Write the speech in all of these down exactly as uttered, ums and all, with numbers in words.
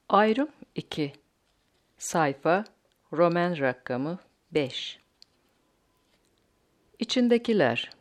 Ayrım iki. Sayfa, Roman rakamı beş. İçindekiler.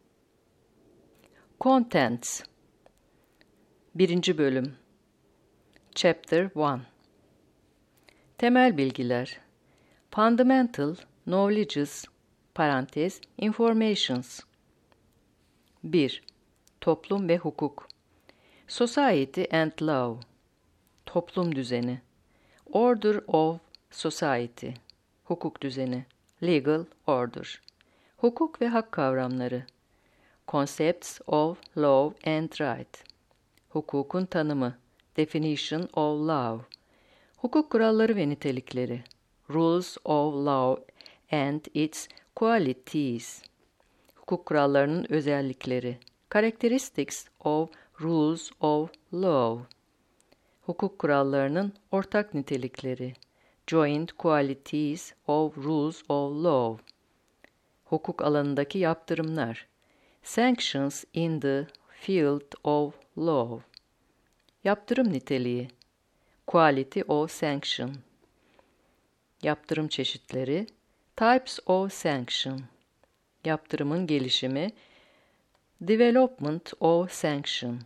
Contents. Birinci bölüm. Chapter one. Temel bilgiler. Fundamental knowledges, parantez, informations. bir. Toplum ve hukuk. Society and law. Toplum düzeni. Order of society. Hukuk düzeni. Legal order. Hukuk ve hak kavramları. Concepts of law and right. Hukukun tanımı. Definition of law. Hukuk kuralları ve nitelikleri. Rules of law and its qualities. Hukuk kurallarının özellikleri. Characteristics of rules of law. Hukuk kurallarının ortak nitelikleri. Joint qualities of rules of law. Hukuk alanındaki yaptırımlar. Sanctions in the field of law. Yaptırım niteliği. Quality of sanction. Yaptırım çeşitleri. Types of sanction. Yaptırımın gelişimi. Development of sanction.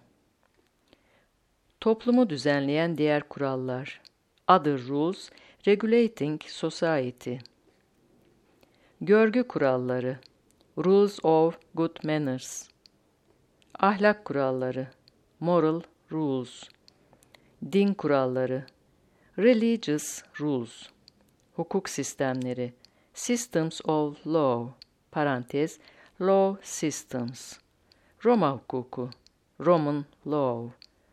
Toplumu düzenleyen diğer kurallar. Other rules regulating society. Görgü kuralları. Rules of good manners. Ahlak kuralları. Moral rules. Din kuralları. Religious rules. Hukuk sistemleri. Systems of law. Parantez, law systems. Roma hukuku. Roman law.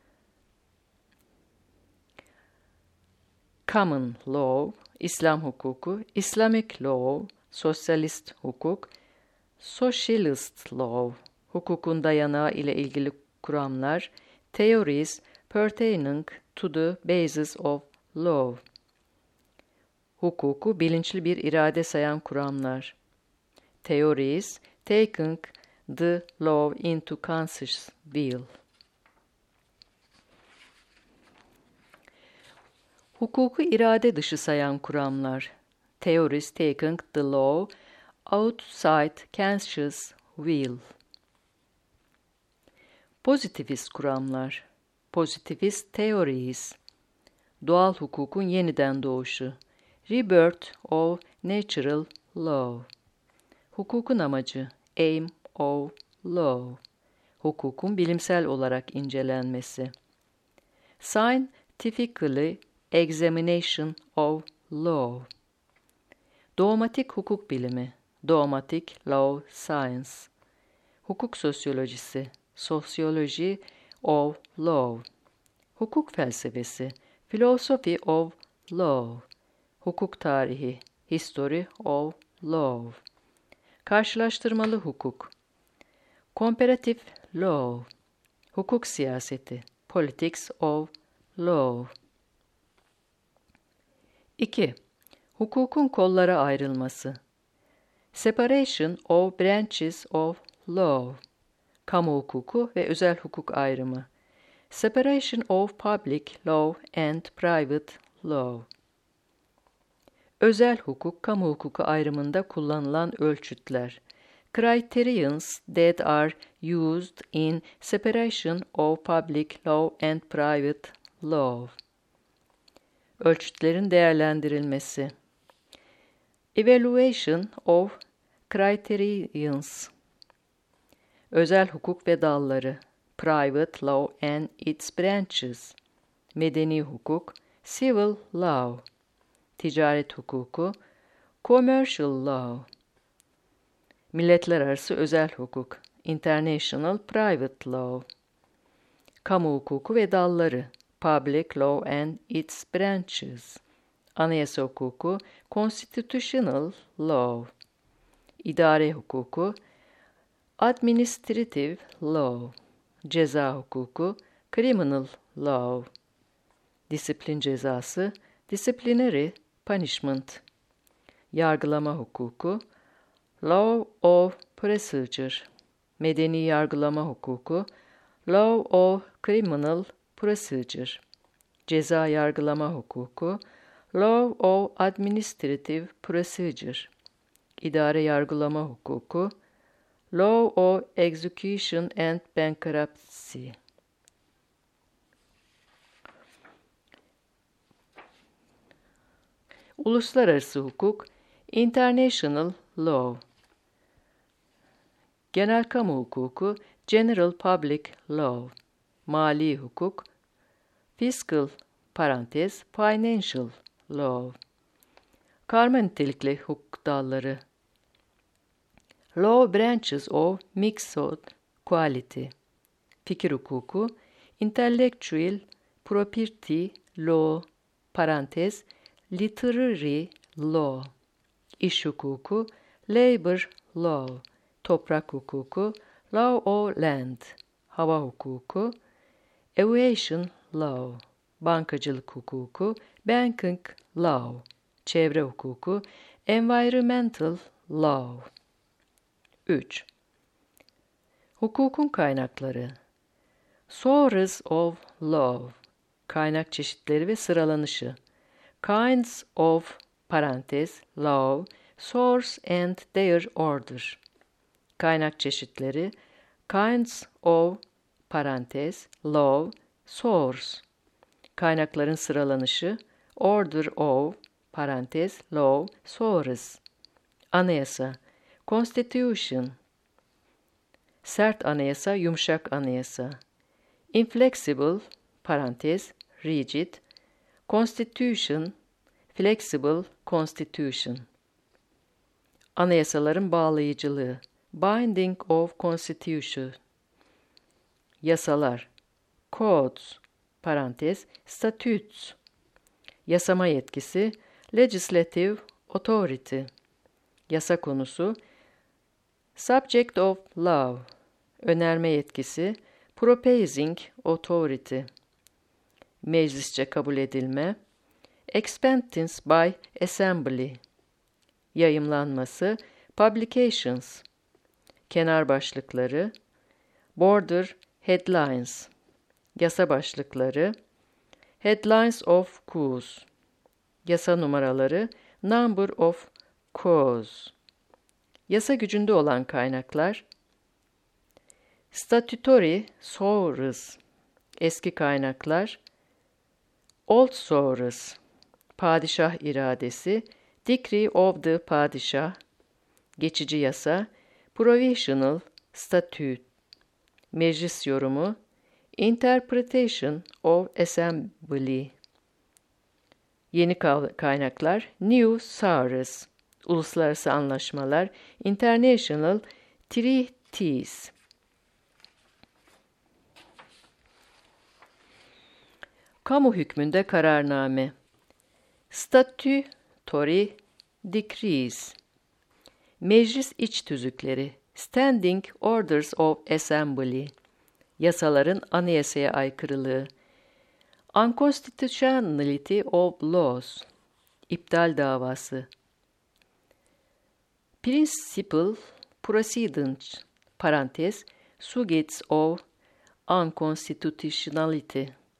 Common law, İslam hukuku, Islamic law, sosyalist hukuk, socialist law, hukukun dayanağı ile ilgili kuramlar, theories pertaining to the basis of law. Hukuku bilinçli bir irade sayan kuramlar. Theories taking the law into conscious will. Hukuku irade dışı sayan kuramlar. Theories taking the law outside conscious will. Pozitivist kuramlar. Positivist theories. Doğal hukukun yeniden doğuşu. Rebirth of natural law. Hukukun amacı. Aim of law. Hukukun bilimsel olarak incelenmesi. Scientifically examination of law. Dogmatik hukuk bilimi. Dogmatic law science. Hukuk sosyolojisi. Sociology of law. Hukuk felsefesi. Philosophy of law. Hukuk tarihi. History of law. Karşılaştırmalı hukuk. Comparative law. Hukuk siyaseti. Politics of law. iki. Hukukun kollara ayrılması. Separation of branches of law. Kamu hukuku ve özel hukuk ayrımı. Separation of public law and private law. Özel hukuk, kamu hukuku ayrımında kullanılan ölçütler. Criterions that are used in separation of public law and private law. Ölçütlerin değerlendirilmesi. Evaluation of criterions. Özel hukuk ve dalları. Private law and its branches. Medeni hukuk. Civil law. Ticaret hukuku. Commercial law. Milletler arası özel hukuk. International private law. Kamu hukuku ve dalları. Public law and its branches. Anayasa hukuku, constitutional law. İdare hukuku, administrative law. Ceza hukuku, criminal law. Disiplin cezası, disciplinary punishment. Yargılama hukuku, law of procedure. Medeni yargılama hukuku, law of criminal procedure. ceza yargılama hukuku, Law of Administrative Procedure, idare yargılama hukuku, Law of Execution and Bankruptcy. Uluslararası hukuk, International Law. Genel kamu hukuku, General Public Law. Mali hukuk, Fiscal parantez Financial Law. Karma nitelikli hukuk dalları, Law Branches of Mixed Quality. Fikir hukuku, Intellectual Property Law parantez Literary Law. İş hukuku, Labor Law. Toprak hukuku, Law of Land. Hava hukuku, Aviation Law. Bankacılık hukuku, Banking Law. Çevre hukuku, Environmental Law. üç. Hukukun kaynakları, Sources of Law. Kaynak çeşitleri ve sıralanışı, Kinds of parantez Law, Source and their order. Kaynak çeşitleri, Kinds of parantez Law, Source. Kaynakların sıralanışı, Order of parantez Law, Source. Anayasa, Constitution. Sert anayasa, yumuşak anayasa. Inflexible parantez rigid. Constitution, flexible constitution. Anayasaların bağlayıcılığı, binding of constitution. Yasalar, codes parantez statutes. Yasama yetkisi, legislative authority. Yasa konusu, subject of law. Önerme yetkisi, proposing authority. Meclisçe kabul edilme, acceptance by assembly. Yayımlanması, publications. Kenar başlıkları, border headlines. Yasa başlıkları, headlines of cause. Yasa numaraları, number of cause. Yasa gücünde olan kaynaklar, statutory sources. Eski kaynaklar, old sources. Padişah iradesi, decree of the padişah. Geçici yasa, provisional statute. Meclis yorumu, interpretation of assembly. Yeni kaynaklar, new sources. Uluslararası anlaşmalar, international treaties. Kamu hükmünde kararname, statutory decrees. Meclis iç tüzükleri, standing orders of assembly. Yasaların anayasaya aykırılığı, unconstitutionality of laws. İptal davası. Principal proceedings parantez suits of unconstitutionality.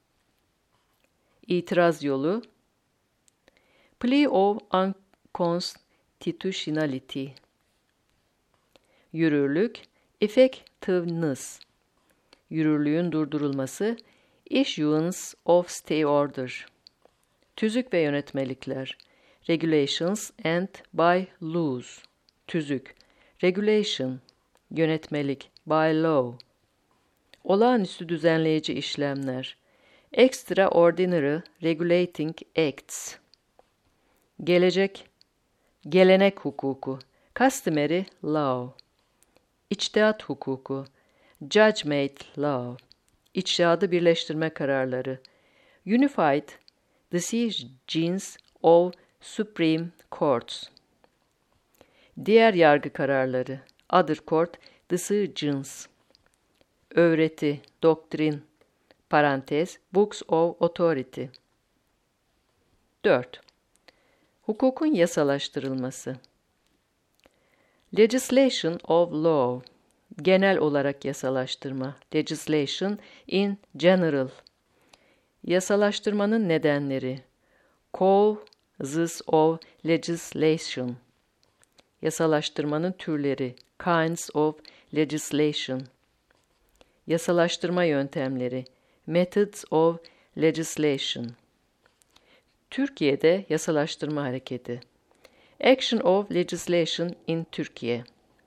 İtiraz yolu, plea of unconstitutionality. Yürürlük, effectiveness. Yürürlüğün durdurulması, issuance of stay order. Tüzük ve yönetmelikler, regulations and by laws. Tüzük, regulation, yönetmelik, by law. Olağanüstü düzenleyici işlemler, extraordinary regulating acts. Gelecek, gelenek hukuku, customary law. İçtihat hukuku, judgment law. İçtihadı birleştirme kararları, unified decisions of supreme courts. Diğer yargı kararları, other court decisions. Öğreti, doktrin, parantez, books of authority. dört. Hukukun yasalaştırılması. Legislation of law. Genel olarak yasalaştırma. Legislation in general. Yasalaştırmanın nedenleri. Causes of legislation. Yasalaştırmanın türleri. Kinds of legislation. Yasalaştırma yöntemleri. Methods of legislation. Türkiye'de yasalaştırma hareketi. Action of legislation in Türkiye.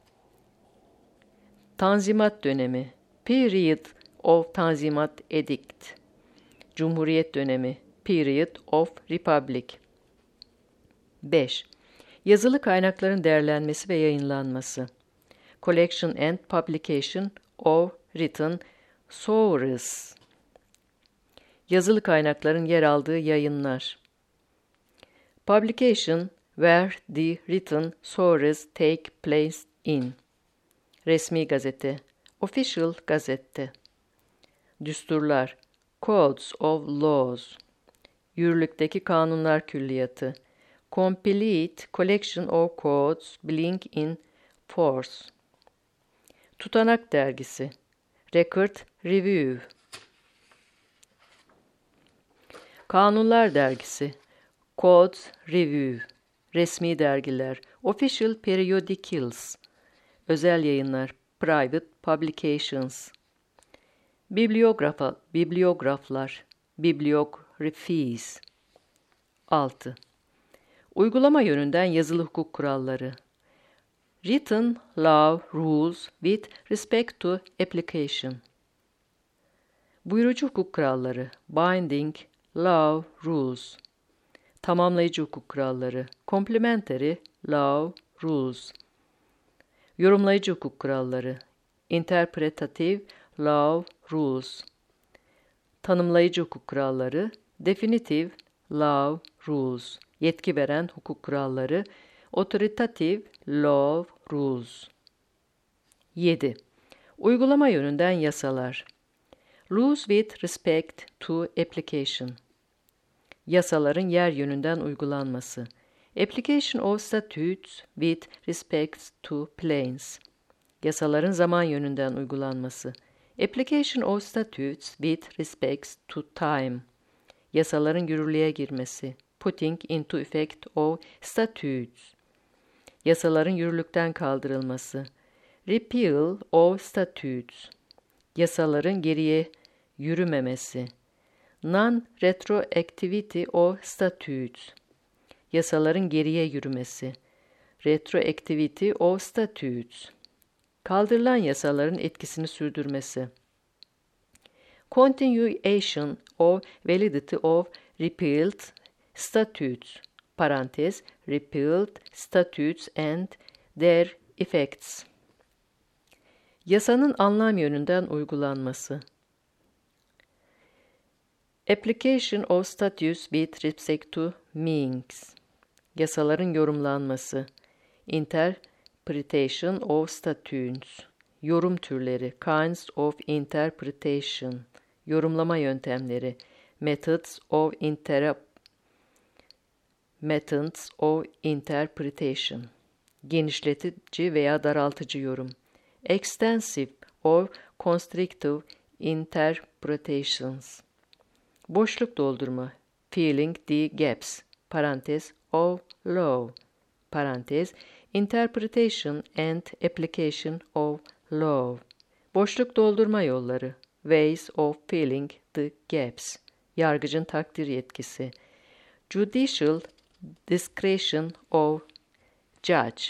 Tanzimat dönemi. Period of Tanzimat Edict. Cumhuriyet dönemi. Period of Republic. beş. Yazılı kaynakların değerlenmesi ve yayınlanması. Collection and publication of written sources. Yazılı kaynakların yer aldığı yayınlar. Publication, where the written sources take place in. Resmi gazete. Official gazette. Düsturlar. Codes of laws. Yürürlükteki kanunlar külliyatı. Complete collection of codes being in force. Tutanak dergisi. Record Review. Kanunlar dergisi. Codes Review. Resmi dergiler. Official periodicals. Özel yayınlar. Private publications. Bibliografa, bibliograflar. Bibliographies. altı. Uygulama yönünden yazılı hukuk kuralları. Written law rules with respect to application. Buyurucu hukuk kuralları. Binding law rules. Tamamlayıcı hukuk kuralları. Complementary law rules. Yorumlayıcı hukuk kuralları. Interpretative law rules. Tanımlayıcı hukuk kuralları. Definitive law rules. Yetki veren hukuk kuralları. Authoritative law rules. yedi. Uygulama yönünden yasalar. Rules with respect to application. Yasaların yer yönünden uygulanması. Application of statutes with respect to planes. Yasaların zaman yönünden uygulanması. Application of statutes with respect to time. Yasaların yürürlüğe girmesi. Putting into effect of statutes. Yasaların yürürlükten kaldırılması. Repeal of statutes. Yasaların geriye yürümemesi. Non-retroactivity of statutes. Yasaların geriye yürümesi. Retroactivity of statutes. Kaldırılan yasaların etkisini sürdürmesi. Continuation of validity of repealed statutes. Parantez, repealed statutes and their effects. Yasanın anlam yönünden uygulanması. Application of statutes with respect to meanings. Yasaların yorumlanması. Interpretation of statutes. Yorum türleri. Kinds of interpretation. Yorumlama yöntemleri. Methods of inter Methods of interpretation. Genişletici veya daraltıcı yorum. Extensive or constrictive interpretations. Boşluk doldurma. Filling the gaps. Parantez of law. Parantez. Interpretation and application of law. Boşluk doldurma yolları. Ways of filling the gaps. Yargıcın takdir yetkisi. Judicial discretion of judge.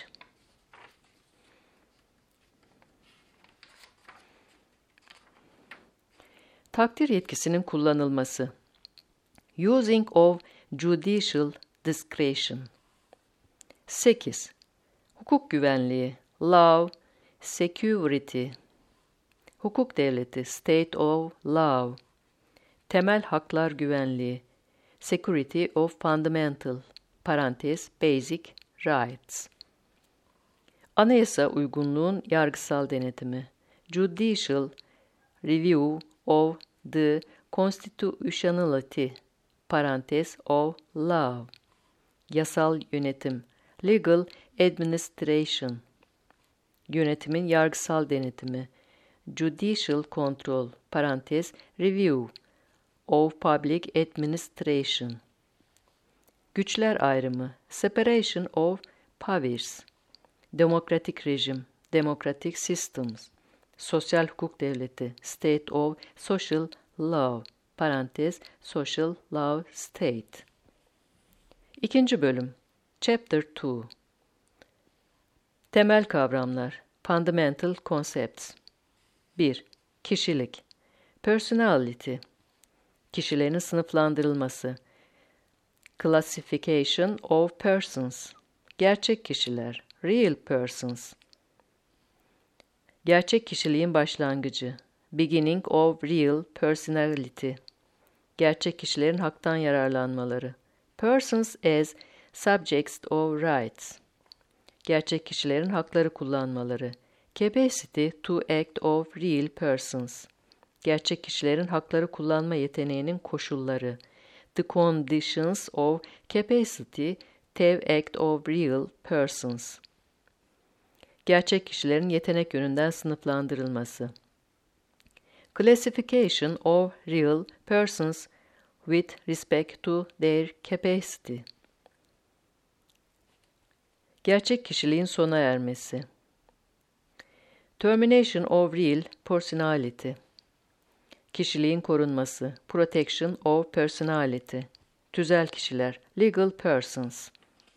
Takdir yetkisinin kullanılması. Using of judicial discretion. sekiz. Hukuk güvenliği. Law, security. Hukuk devleti. State of law. Temel haklar güvenliği. Security of fundamental. Parantez, basic rights. Anayasa uygunluğun yargısal denetimi. Judicial review of the constitutionality. Parantez of law. Yasal yönetim. Legal administration. Yönetimin yargısal denetimi. Judicial control. Parantez review of public administration. Güçler ayrımı, separation of powers. Demokratik rejim, democratic systems. Sosyal hukuk devleti, state of social law, parantez, social law state. İkinci bölüm, chapter two. Temel kavramlar, fundamental concepts. bir. Kişilik, personality. Kişilerin sınıflandırılması, classification of persons. Gerçek kişiler, real persons. Gerçek kişiliğin başlangıcı, beginning of real personality. Gerçek kişilerin haktan yararlanmaları, persons as subjects of rights. Gerçek kişilerin hakları kullanmaları, capacity to act of real persons. Gerçek kişilerin hakları kullanma yeteneğinin koşulları, the conditions of capacity to act of real persons. Gerçek kişilerin yetenek yönünden sınıflandırılması. Classification of real persons with respect to their capacity. Gerçek kişiliğin sona ermesi. Termination of real personality. Kişiliğin korunması, protection of personality. Tüzel kişiler, legal persons.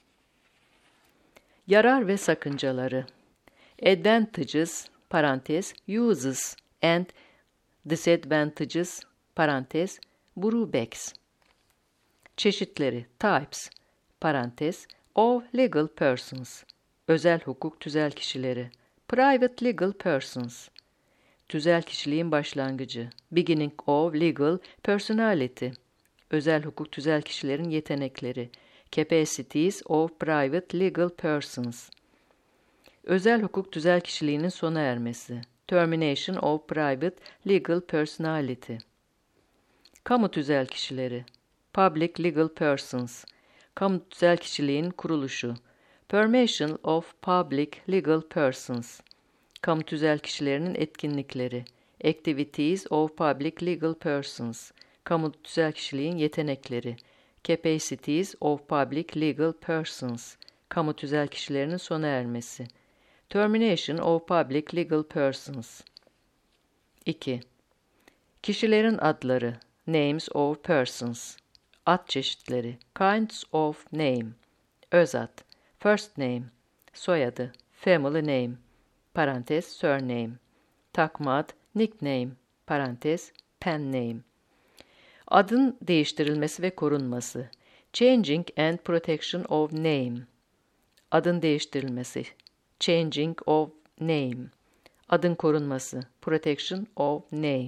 Yarar ve sakıncaları. Advantages, parantez, uses and disadvantages, parantez, drawbacks. Çeşitleri, types, parantez, of legal persons. Özel hukuk tüzel kişileri, private legal persons. Tüzel kişiliğin başlangıcı, beginning of legal personality. Özel hukuk tüzel kişilerin yetenekleri, capacities of private legal persons. Özel hukuk tüzel kişiliğinin sona ermesi, termination of private legal personality. Kamu tüzel kişileri, public legal persons. Kamu tüzel kişiliğin kuruluşu, formation of public legal persons. Kamu tüzel kişilerinin etkinlikleri, activities of public legal persons. Kamu tüzel kişiliğin yetenekleri, capacities of public legal persons. Kamu tüzel kişilerinin sona ermesi, termination of public legal persons. iki. Kişilerin adları, names of persons. Ad çeşitleri, kinds of name. Özad, first name. Soyadı, family name. Parantez, surname. Takma ad, nickname. Parantez, pen name. Adın değiştirilmesi ve korunması, changing and protection of name. Adın değiştirilmesi, changing of name. Adın korunması, protection of name.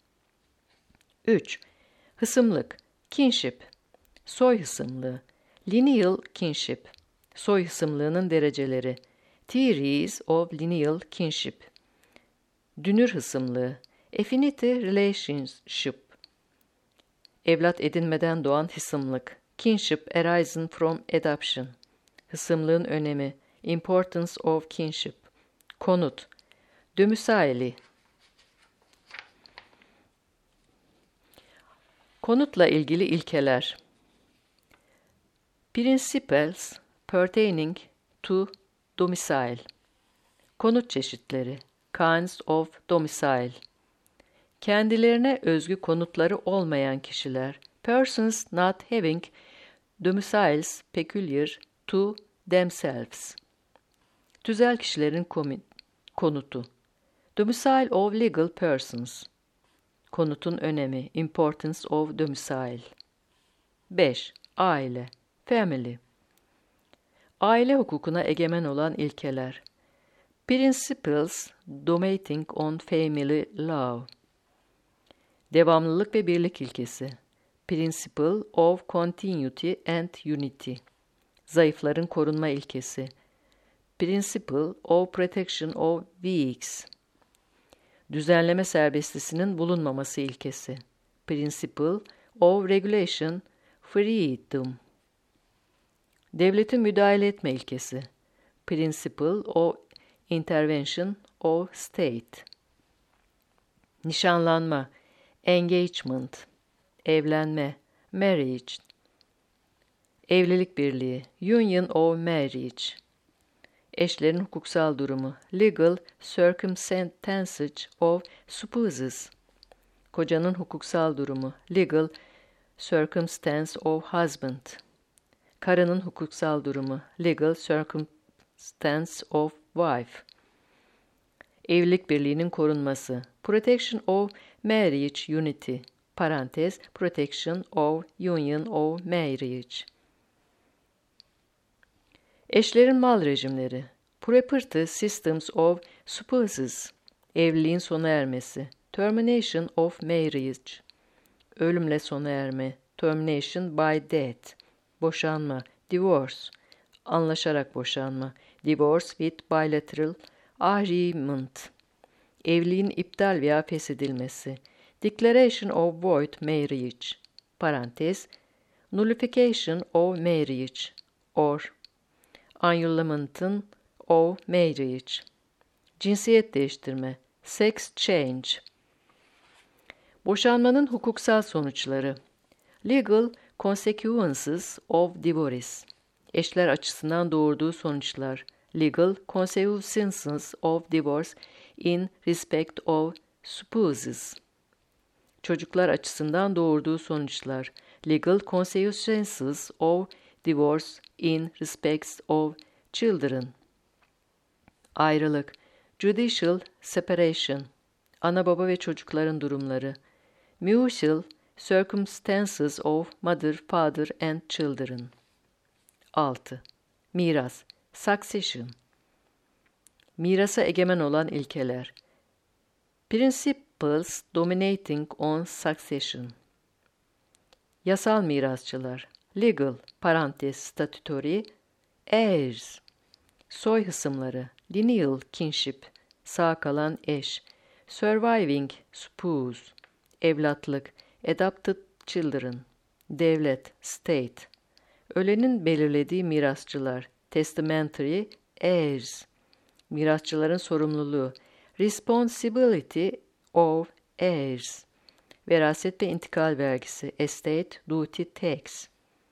üç. Hısımlık, kinship. Soy hısımlığı, lineal kinship. Soy hısımlığının dereceleri, theories of lineal kinship. Dünür hısımlığı, affinity relationship. Evlat edinmeden doğan hısımlık, kinship arising from adoption. Hısımlığın önemi, importance of kinship. Konut, domicile. Konutla ilgili ilkeler. Principles pertaining to domicile. Konut çeşitleri, kinds of domicile. Kendilerine özgü konutları olmayan kişiler, persons not having domiciles peculiar to themselves. Tüzel kişilerin konutu, domicile of legal persons. Konutun önemi, importance of domicile. beş. Aile, family. Aile hukukuna egemen olan ilkeler. Principles dominating on family law. Devamlılık ve birlik ilkesi. Principle of continuity and unity. Zayıfların korunma ilkesi. Principle of protection of weaks. Düzenleme serbestisinin bulunmaması ilkesi. Principle of regulation freedom. Devletin müdahale etme ilkesi. Principle of intervention of state. Nişanlanma, engagement. evlenme, marriage. Evlilik birliği, union of marriage. Eşlerin hukuksal durumu, legal circumstances of spouses. Kocanın hukuksal durumu, legal circumstance of husband. Karının hukuksal durumu, legal circumstance of wife. Evlilik birliğinin korunması, protection of marriage unity, parantez, protection of union of marriage. Eşlerin mal rejimleri, property systems of spouses, evliliğin sona ermesi, termination of marriage, ölümle sona erme, termination by death, boşanma, divorce, anlaşarak boşanma, divorce with bilateral agreement, evliliğin iptal veya feshedilmesi, declaration of void marriage, parantez, nullification of marriage, or annulment of marriage, cinsiyet değiştirme, sex change. Boşanmanın hukuksal sonuçları, legal consequences of divorce, eşler açısından doğurduğu sonuçlar, legal consequences of divorce in respect of spouses, çocuklar açısından doğurduğu sonuçlar, legal consequences of divorce in respect of children. Ayrılık, judicial separation, ana baba ve çocukların durumları, mutual circumstances of mother, father and children. altı. Miras, succession. Mirasa egemen olan ilkeler. Principles dominating on succession. Yasal mirasçılar. Legal, parantez, statutory, heirs. Soy hısımları. Lineal kinship, sağ kalan eş. Surviving spouse, evlatlık. Adopted children, devlet, state. Ölenin belirlediği mirasçılar. Testamentary heirs. Mirasçıların sorumluluğu. Responsibility of heirs. Veraset ve intikal vergisi. Estate duty tax.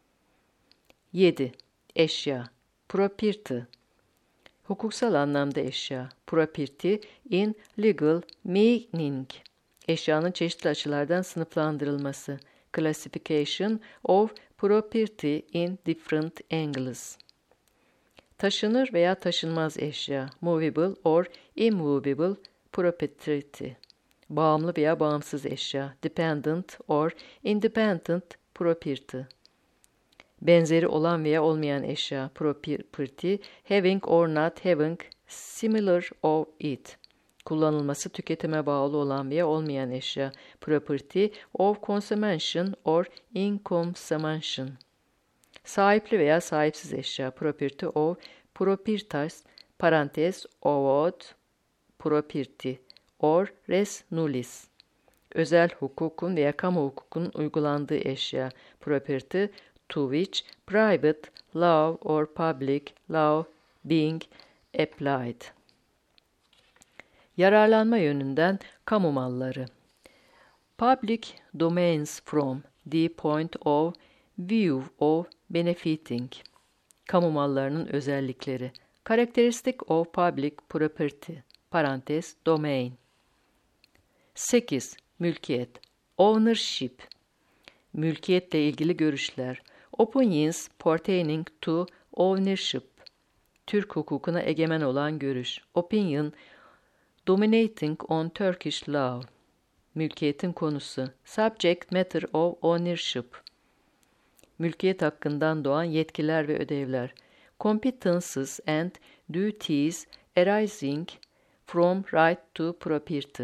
yedi. Eşya. Property. Hukuksal anlamda eşya. Property in legal meaning. Eşyanın çeşitli açılardan sınıflandırılması. Classification of property in different angles. Taşınır veya taşınmaz eşya. Movable or immovable property. Bağımlı veya bağımsız eşya. Dependent or independent property. Benzeri olan veya olmayan eşya. Property having or not having similar of it. Kullanılması tüketime bağlı olan veya olmayan eşya. Property of consumption or inconsumption. Sahipli veya sahipsiz eşya. Property of proprietas, parantez, ovod, property, or res nullis. Özel hukukun veya kamu hukukunun uygulandığı eşya. Property to which private law or public law being applied. Yararlanma yönünden kamu malları. Public domains from the point of view of benefiting. Kamu mallarının özellikleri. Characteristic of public property. Parantez, domain. sekiz. Mülkiyet. Ownership. Mülkiyetle ilgili görüşler. Opinions pertaining to ownership. Türk hukukuna egemen olan görüş. Opinion dominating on Turkish law. Mülkiyetin konusu. Subject matter of ownership. Mülkiyet hakkından doğan yetkiler ve ödevler. Competences and duties arising from right to property.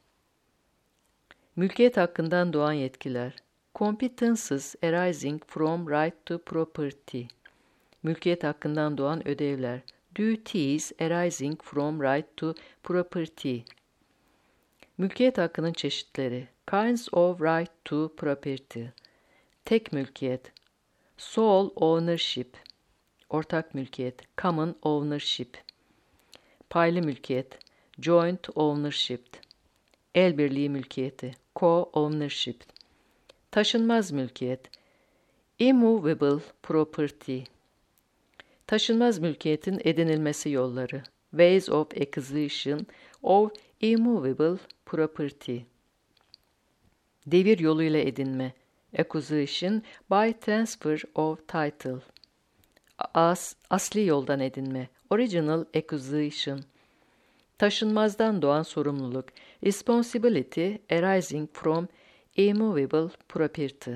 Mülkiyet hakkından doğan yetkiler. Competences arising from right to property. Mülkiyet hakkından doğan ödevler. Duties arising from right to property. Mülkiyet hakkının çeşitleri. Kinds of right to property. Tek mülkiyet. Sole ownership. Ortak mülkiyet. Common ownership. Paylı mülkiyet. Joint ownership. El birliği mülkiyeti. Co-ownership. Taşınmaz mülkiyet. Immovable property. Taşınmaz mülkiyetin edinilmesi yolları. Ways of acquisition of immovable property. Devir yoluyla edinme. Acquisition by transfer of title. As, asli yoldan edinme. Original acquisition. Taşınmazdan doğan sorumluluk. Responsibility arising from immovable property.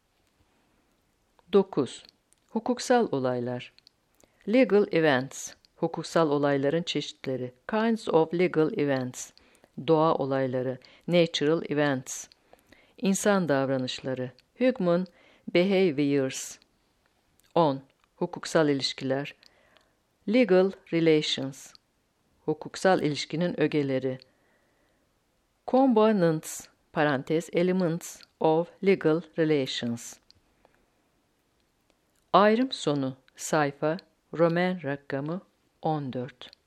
dokuz. Hukuksal olaylar. Legal events. Hukuksal olayların çeşitleri. Kinds of legal events. Doğa olayları. Natural events. İnsan davranışları. Human behaviors. on. Hukuksal ilişkiler. Legal relations. Hukuksal ilişkinin ögeleri. Components, parantez, elements of legal relations. Ayrım sonu, sayfa, Roman rakamı on dört.